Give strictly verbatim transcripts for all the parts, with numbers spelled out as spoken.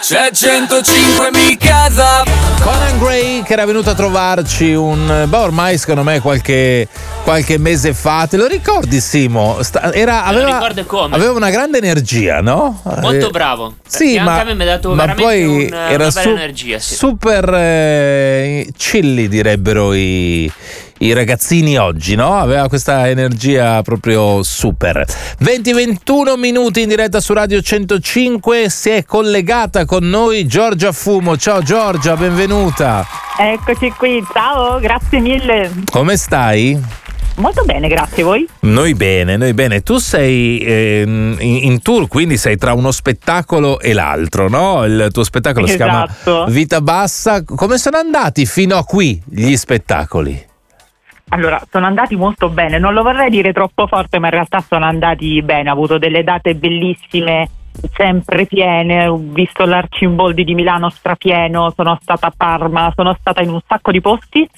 c'è centocinque mi casa. Conan Gray che era venuto a trovarci un, beh, ormai secondo me qualche, qualche mese fa. Te lo ricordi, Simo? Sta, era, aveva, aveva una grande energia, no? Molto bravo. Sì, ma, anche a me mi ha dato ma veramente poi un, era una bella su, energia. Sì. Super eh, chilly, direbbero i, i ragazzini oggi, no? Aveva questa energia proprio super. venti ventuno minuti in diretta su Radio centocinque. Si è collegata con noi Giorgia Fumo. Ciao Giorgia, benvenuta. Eccoci qui, ciao, grazie mille. Come stai? Molto bene, grazie. Voi? Noi bene, noi bene. Tu sei eh, in, in tour, quindi sei tra uno spettacolo e l'altro, no? Il tuo spettacolo Esatto. si chiama Vita Bassa. Come sono andati fino a qui gli spettacoli? Allora, sono andati molto bene, non lo vorrei dire troppo forte, ma in realtà sono andati bene. Ho avuto delle date bellissime, sempre piene. Ho visto l'Arcimboldi di Milano strapieno, sono stata a Parma, sono stata in un sacco di posti.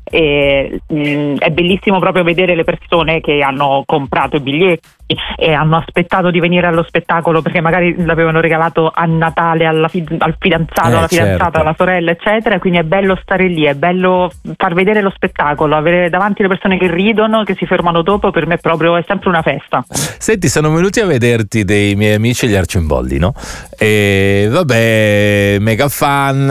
E, mh, è bellissimo proprio vedere le persone che hanno comprato i biglietti e hanno aspettato di venire allo spettacolo perché magari l'avevano regalato a Natale alla fi- al fidanzato, eh, alla fidanzata, certo. alla sorella, eccetera. Quindi è bello stare lì, è bello far vedere lo spettacolo, avere davanti le persone che ridono, che si fermano dopo. Per me proprio è sempre una festa. Senti, sono venuti a vederti dei miei amici gli Arcimboldi, no? E vabbè, mega fan,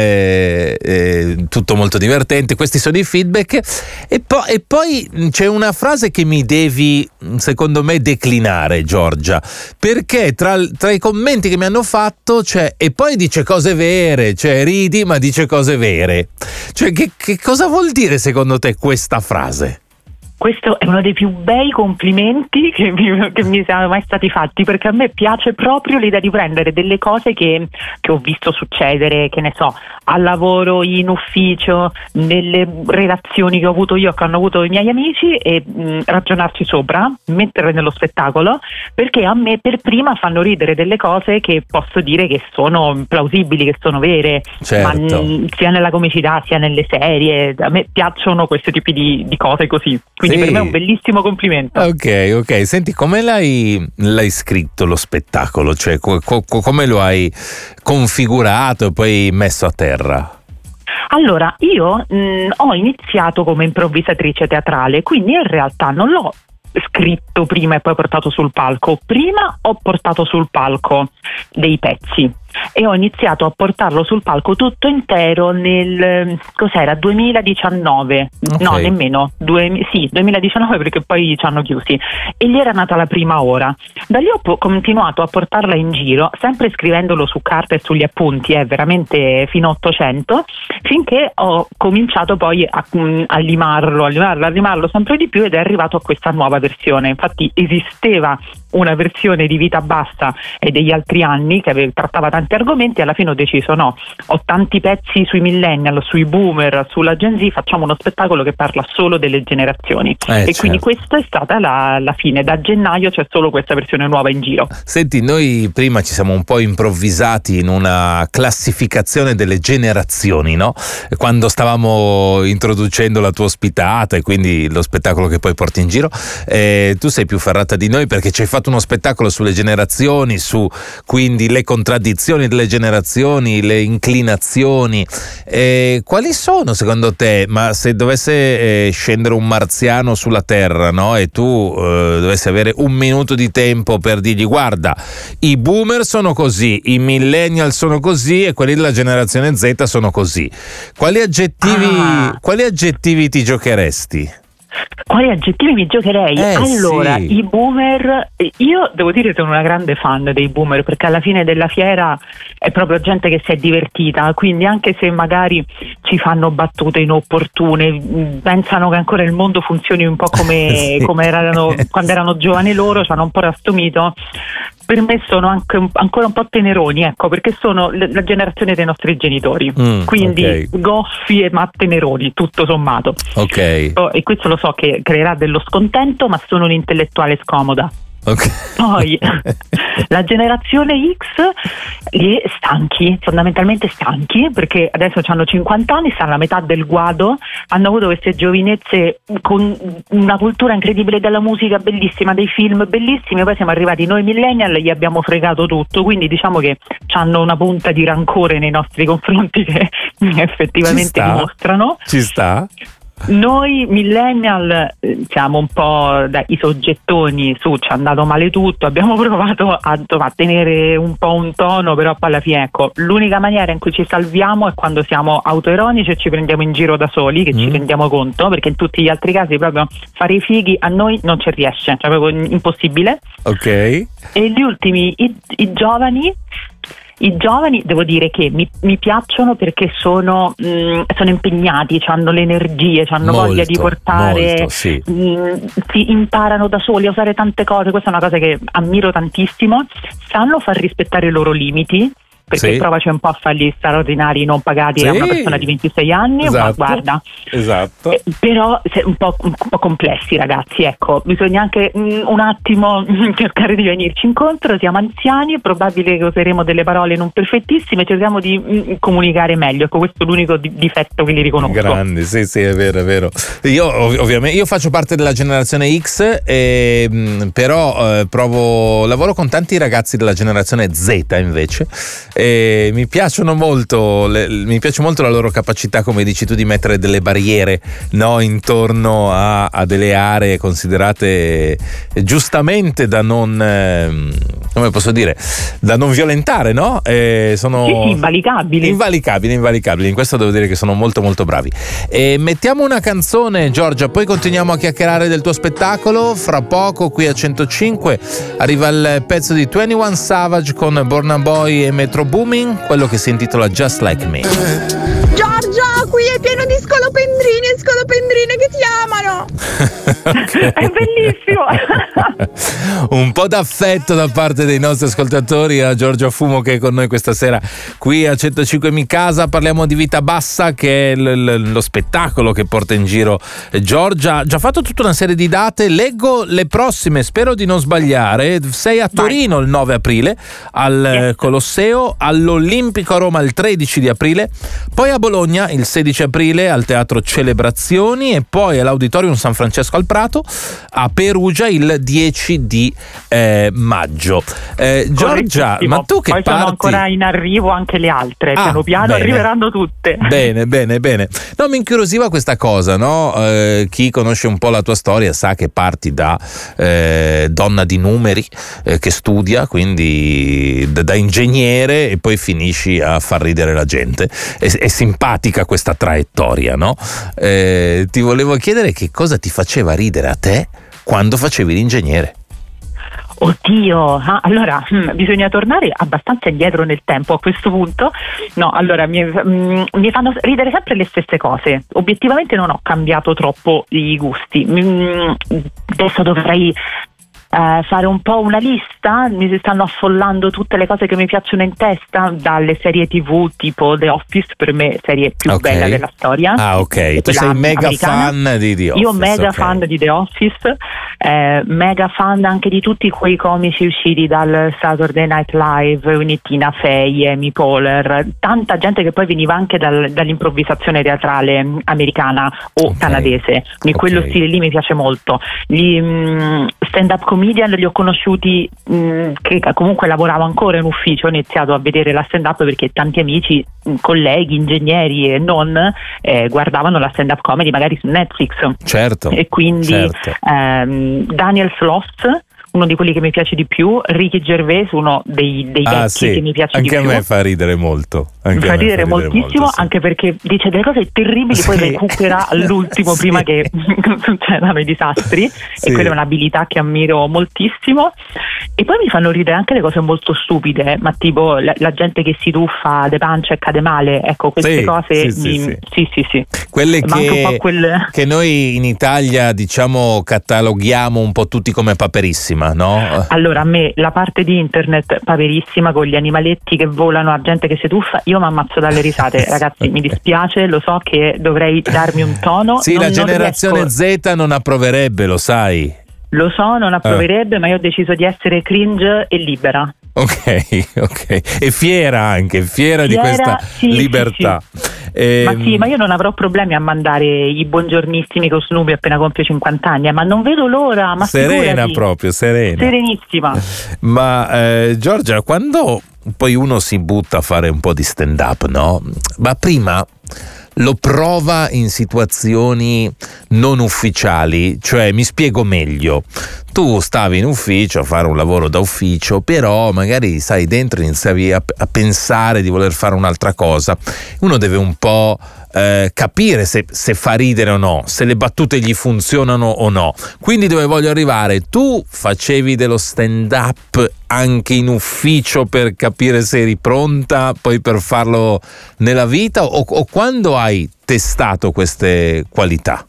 eh, eh, tutto molto divertente. Questi sono i feedback. E, po- e poi c'è una frase che mi devi, secondo me, declinare, Giorgia, perché tra, tra i commenti che mi hanno fatto c'è e poi dice cose vere, cioè ridi ma dice cose vere. Cioè che, che cosa vuol dire secondo te questa frase? Questo è uno dei più bei complimenti che mi, che mi siano mai stati fatti, perché a me piace proprio l'idea di prendere delle cose che, che ho visto succedere, che ne so, al lavoro, in ufficio, nelle relazioni che ho avuto io, che hanno avuto i miei amici, e mh, ragionarci sopra, metterle nello spettacolo, perché a me per prima fanno ridere delle cose che posso dire che sono plausibili, che sono vere, certo. ma mh, sia nella comicità sia nelle serie. A me piacciono questi tipi di, di cose così. Quindi sì. Per me è un bellissimo complimento. Ok, ok. Senti, come l'hai, l'hai scritto lo spettacolo? Cioè, co- co- come lo hai configurato e poi messo a terra? Allora, io mh, ho iniziato come improvvisatrice teatrale, quindi in realtà non l'ho scritto prima e poi portato sul palco. Prima ho portato sul palco dei pezzi e ho iniziato a portarlo sul palco tutto intero nel cos'era duemiladiciannove, okay. no nemmeno due, sì duemiladiciannove, perché poi ci hanno chiusi, e lì era nata la prima ora. Da lì ho po- continuato a portarla in giro, sempre scrivendolo su carta e sugli appunti, eh, veramente fino a ottocento, finché ho cominciato poi a, a limarlo, a limarlo, a limarlo sempre di più, ed è arrivato a questa nuova versione. Infatti esisteva una versione di Vita Bassa e degli altri anni che aveva, trattava tanti argomenti. Alla fine ho deciso no, ho tanti pezzi sui millennial, sui boomer, sulla Gen Z, facciamo uno spettacolo che parla solo delle generazioni, eh, e certo. quindi questa è stata la, la fine. Da gennaio c'è solo questa versione nuova in giro. Senti, noi prima ci siamo un po' improvvisati in una classificazione delle generazioni, no? Quando stavamo introducendo la tua ospitata e quindi lo spettacolo che poi porti in giro, eh, tu sei più ferrata di noi perché ci hai fatto uno spettacolo sulle generazioni, su quindi le contraddizioni delle generazioni, le inclinazioni. Eh, quali sono secondo te, ma se dovesse eh, scendere un marziano sulla Terra, no? E tu eh, dovessi avere un minuto di tempo per dirgli guarda, i boomer sono così, i millennial sono così e quelli della generazione Z sono così, quali aggettivi, ah. quali aggettivi ti giocheresti? Quali aggettivi mi giocherei? Eh, allora, sì. i boomer, io devo dire che sono una grande fan dei boomer, perché alla fine della fiera è proprio gente che si è divertita, quindi anche se magari ci fanno battute inopportune, pensano che ancora il mondo funzioni un po' come, sì. come erano quando erano giovani loro, ci hanno un po' rastomito. Per me sono anche un, ancora un po' teneroni, ecco, perché sono l- la generazione dei nostri genitori, mm, quindi okay. goffi e ma teneroni, tutto sommato. Ok. Oh, e questo lo so che creerà dello scontento, ma sono un'intellettuale scomoda. Okay. Poi la generazione X, gli stanchi, fondamentalmente stanchi, perché adesso hanno cinquanta anni, stanno alla metà del guado, hanno avuto queste giovinezze con una cultura incredibile della musica bellissima, dei film bellissimi, poi siamo arrivati noi millennial, gli abbiamo fregato tutto, quindi diciamo che hanno una punta di rancore nei nostri confronti che effettivamente dimostrano. Ci sta. Noi millennial siamo un po' dai, i soggettoni, su ci è andato male tutto, abbiamo provato a, a tenere un po' un tono, però poi alla fine ecco, l'unica maniera in cui ci salviamo è quando siamo autoironici e ci prendiamo in giro da soli, che mm. ci rendiamo conto, perché in tutti gli altri casi proprio fare i fighi a noi non ci riesce, cioè proprio impossibile. Ok. E gli ultimi, i, i giovani I giovani devo dire che mi, mi piacciono perché sono, mh, sono impegnati, hanno le energie, hanno molto, voglia di portare, molto, sì. mh, si imparano da soli a usare tante cose, questa è una cosa che ammiro tantissimo, sanno far rispettare i loro limiti, perché sì. provaci un po' a fargli gli straordinari non pagati sì. a una persona di ventisei anni, esatto. ma guarda, esatto. eh, però se, un, po', un po' complessi ragazzi, ecco, bisogna anche mh, un attimo mh, cercare di venirci incontro, siamo anziani, è probabile che useremo delle parole non perfettissime, cerchiamo di mh, comunicare meglio, ecco questo è l'unico di- difetto che li riconosco. Grandi, sì sì è vero, è vero. Io ov- ovviamente io faccio parte della generazione X, e, mh, però eh, provo, lavoro con tanti ragazzi della generazione Z invece. E mi piacciono molto, le, mi piace molto la loro capacità, come dici tu, di mettere delle barriere, no, intorno a, a delle aree considerate giustamente da non, eh, come posso dire, da non violentare, no? E sono sì, sì, invalicabili. Invalicabili, invalicabili. In questo devo dire che sono molto molto bravi. E mettiamo una canzone, Giorgia, poi continuiamo a chiacchierare del tuo spettacolo. Fra poco qui a centocinque arriva il pezzo di ventuno Savage con Burna Boy e Metro Booming, quello che si intitola Just Like Me. Giorgia, qui è pieno di scolopendrini e scolopendrine che ti amano. Okay. È bellissimo. Un po' d'affetto da parte dei nostri ascoltatori a Giorgia Fumo, che è con noi questa sera qui a centocinque Mi Casa. Parliamo di Vita Bassa, che è l- l- lo spettacolo che porta in giro Giorgia. Ha già fatto tutta una serie di date, leggo le prossime, spero di non sbagliare. Sei a Torino Vai. il nove aprile al yes. Colosseo, all'Olimpico a Roma il tredici di aprile, poi a Bologna il sedici aprile al Teatro Celebrazioni e poi all'Auditorium San Francesco al Prato, a Perugia il dieci di eh, maggio. Eh, Giorgia, ma tu che poi parti? Sono ancora in arrivo anche le altre, ah, piano piano bene. arriveranno tutte. Bene, bene, bene. No, mi incuriosiva questa cosa, no? Eh, chi conosce un po' la tua storia sa che parti da eh, donna di numeri eh, che studia, quindi da, da ingegnere, e poi finisci a far ridere la gente. È, è simpatica questa traiettoria, no? Eh, ti volevo chiedere che cosa ti faceva ridere a te quando facevi l'ingegnere. Oddio, ah, allora hm, bisogna tornare abbastanza indietro nel tempo a questo punto. No, allora mi, mm, mi fanno ridere sempre le stesse cose. Obiettivamente non ho cambiato troppo i gusti. Mm, adesso dovrei Uh, fare un po' una lista, mi si stanno affollando tutte le cose che mi piacciono in testa, dalle serie tv tipo The Office, per me serie più okay. bella della storia. Ah ok, tu sei mega americana. fan di The Office. Io mega okay. fan di The Office, eh, mega fan anche di tutti quei comici usciti dal Saturday Night Live, Tina Fey, Amy Poehler, tanta gente che poi veniva anche dal, dall'improvvisazione teatrale americana o okay. canadese, quindi okay. quello stile lì mi piace molto. Gli mh, stand-up comedian li ho conosciuti mh, che comunque lavoravo ancora in ufficio, ho iniziato a vedere la stand-up perché tanti amici, mh, colleghi, ingegneri e non eh, guardavano la stand-up comedy magari su Netflix. Certo. E quindi certo. ehm, Daniel Sloss, uno di quelli che mi piace di più, Ricky Gervais, uno dei, dei ah, vecchi sì. che mi piace anche di più. Anche a me fa ridere molto. Anche mi fa ridere, fa ridere moltissimo, molto, sì. anche perché dice delle cose terribili, sì. poi recupera all'ultimo sì. prima che succedano i disastri, sì. e quella è un'abilità che ammiro moltissimo. E poi mi fanno ridere anche le cose molto stupide, ma tipo la, la gente che si tuffa de pancia e cade male, ecco, queste sì, cose sì, mi, sì, sì, sì, sì. Quelle che, un po' quel... che noi in Italia diciamo cataloghiamo un po' tutti come paperissima, no? Allora a me la parte di internet paperissima con gli animaletti che volano, la gente che si tuffa, io mi ammazzo dalle risate, ragazzi, mi dispiace, lo so che dovrei darmi un tono. Sì, non, la non generazione riesco... Z non approverebbe, lo sai. Lo so, non approverebbe, uh. ma io ho deciso di essere cringe e libera. Ok, ok. E fiera anche, fiera, fiera di questa sì, libertà. Sì, sì. Eh, ma sì, ma io non avrò problemi a mandare i buongiornissimi con Snoopy appena compie cinquanta anni, eh, ma non vedo l'ora. Ma serena figurati. proprio, serena. Serenissima. Ma eh, Giorgia, quando poi uno si butta a fare un po' di stand-up, no? Ma prima lo prova in situazioni non ufficiali, cioè mi spiego meglio. Tu stavi in ufficio a fare un lavoro da ufficio, però magari sai dentro iniziavi a, a pensare di voler fare un'altra cosa. Uno deve un po' eh, capire se, se fa ridere o no, se le battute gli funzionano o no. Quindi dove voglio arrivare? Tu facevi dello stand-up anche in ufficio per capire se eri pronta poi per farlo nella vita, o, o quando hai testato queste qualità?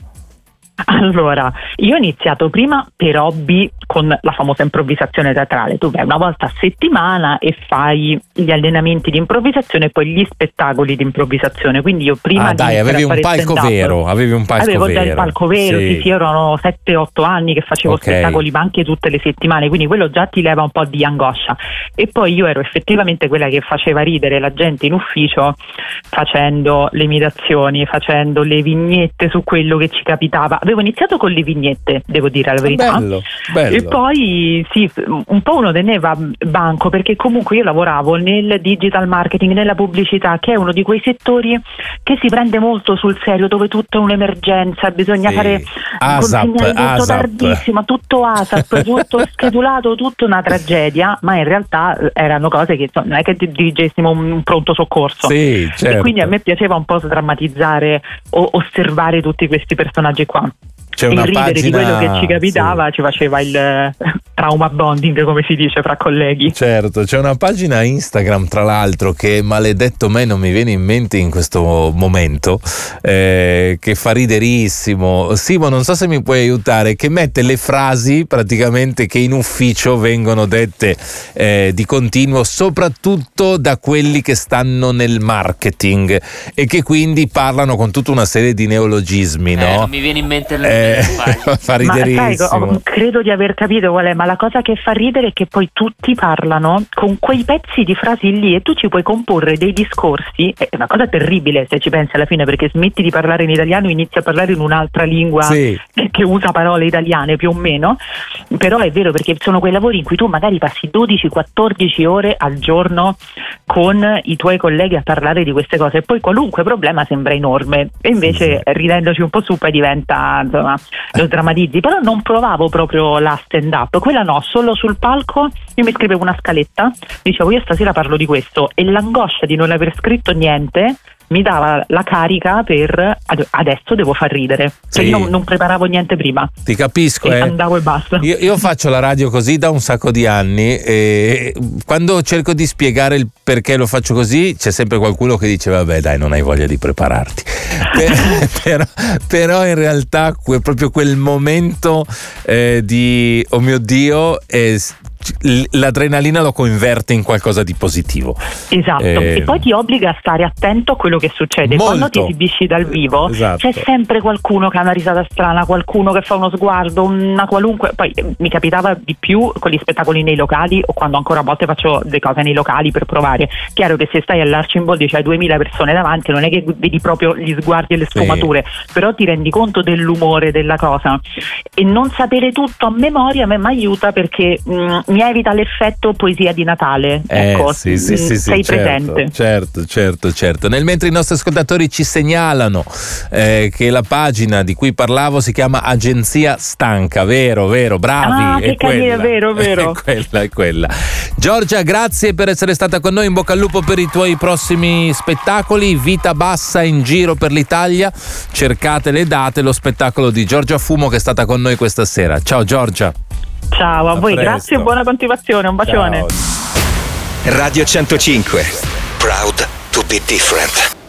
Allora, io ho iniziato prima per hobby con la famosa improvvisazione teatrale. Tu vai una volta a settimana e fai gli allenamenti di improvvisazione e poi gli spettacoli di improvvisazione. Quindi io prima ah, di dai, avevi un palco vero, avevi un palco avevo vero. già il palco vero, sì, sì, sì, erano sette otto anni che facevo okay. spettacoli ma anche tutte le settimane, quindi quello già ti leva un po' di angoscia. E poi io ero effettivamente quella che faceva ridere la gente in ufficio facendo le imitazioni, facendo le vignette su quello che ci capitava. Avevo iniziato con le vignette, devo dire la verità. Bello, bello. E poi sì, un po' uno teneva banco, perché comunque io lavoravo nel digital marketing, nella pubblicità, che è uno di quei settori che si prende molto sul serio, dove tutto è un'emergenza, bisogna sì. fare ASAP, consegnare tutto ASAP. tardissimo, tutto ASAP, tutto schedulato, tutto una tragedia, ma in realtà erano cose che non è che dirigessimo un pronto soccorso. Sì, certo. E quindi a me piaceva un po' sdrammatizzare o osservare tutti questi personaggi qua. C'è il una ridere pagina, di quello che ci capitava, sì. ci faceva il eh, trauma bonding, come si dice fra colleghi. Certo, c'è una pagina Instagram tra l'altro che maledetto me non mi viene in mente in questo momento, eh, che fa riderissimo. Simo, non so se mi puoi aiutare, che mette le frasi praticamente che in ufficio vengono dette eh, di continuo, soprattutto da quelli che stanno nel marketing e che quindi parlano con tutta una serie di neologismi, no? Eh, non mi viene in mente il Eh, fa riderissimo. Ma sai, credo di aver capito qual è, ma la cosa che fa ridere è che poi tutti parlano con quei pezzi di frasi lì e tu ci puoi comporre dei discorsi. È una cosa terribile se ci pensi alla fine, perché smetti di parlare in italiano e inizi a parlare in un'altra lingua sì. che, che usa parole italiane più o meno. Però è vero, perché sono quei lavori in cui tu magari passi dodici quattordici ore al giorno con i tuoi colleghi a parlare di queste cose e poi qualunque problema sembra enorme e invece sì. ridendoci un po' su poi diventa, insomma, lo drammatizzi. Però non provavo proprio la stand up, quella no, solo sul palco io mi scrivevo una scaletta, dicevo io stasera parlo di questo, e l'angoscia di non aver scritto niente mi dava la carica per adesso devo far ridere, sì. cioè io non, non preparavo niente prima, ti capisco, e eh. andavo e basta. Io, io faccio la radio così da un sacco di anni e quando cerco di spiegare il perché lo faccio così c'è sempre qualcuno che dice vabbè dai, non hai voglia di prepararti. per, però, però in realtà que, proprio quel momento eh, di oh mio Dio è, l'adrenalina lo converte in qualcosa di positivo. Esatto, eh, e poi ti obbliga a stare attento a quello che succede. Molto. Quando ti esibisci dal vivo, esatto. c'è sempre qualcuno che ha una risata strana, qualcuno che fa uno sguardo, una qualunque. Poi eh, mi capitava di più con gli spettacoli nei locali, o quando ancora a volte faccio le cose nei locali per provare. Chiaro che se stai all'Arcimboldi c'hai duemila persone davanti, non è che vedi proprio gli sguardi e le sfumature, sì. però ti rendi conto dell'umore della cosa, e non sapere tutto a memoria a me mi aiuta, perché mh, mi evita l'effetto poesia di Natale. Eh, ecco, sì, sì, sì, sei sì, presente. Certo, certo, certo. Nel mentre i nostri ascoltatori ci segnalano eh, che la pagina di cui parlavo si chiama Agenzia Stanca, vero, vero, bravi. Ah, che carina, vero, vero. È quella, è quella. Giorgia, grazie per essere stata con noi, in bocca al lupo per i tuoi prossimi spettacoli. Vita Bassa in giro per l'Italia, cercate le date, lo spettacolo di Giorgia Fumo che è stata con noi questa sera. Ciao Giorgia. Ciao a, a voi, presto. Grazie e buona continuazione, un bacione. Ciao. Radio centocinque, proud to be different.